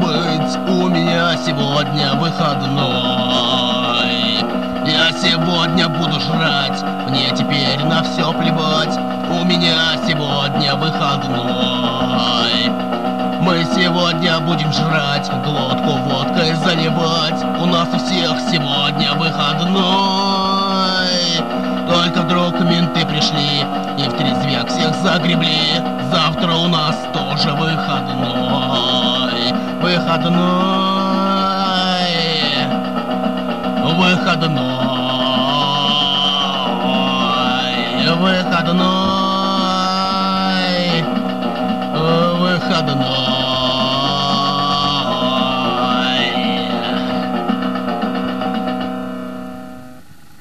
быть, у меня сегодня выходной. Я сегодня буду жрать, мне теперь на все плевать. У меня сегодня выходной. Мы сегодня будем жрать, глотку водкой заливать. У нас у всех сегодня выходной. Только вдруг менты пришли и в трезвяк всех загребли. Завтра у нас тоже выходной. Выходной. Выходной. Выходной. Выходной.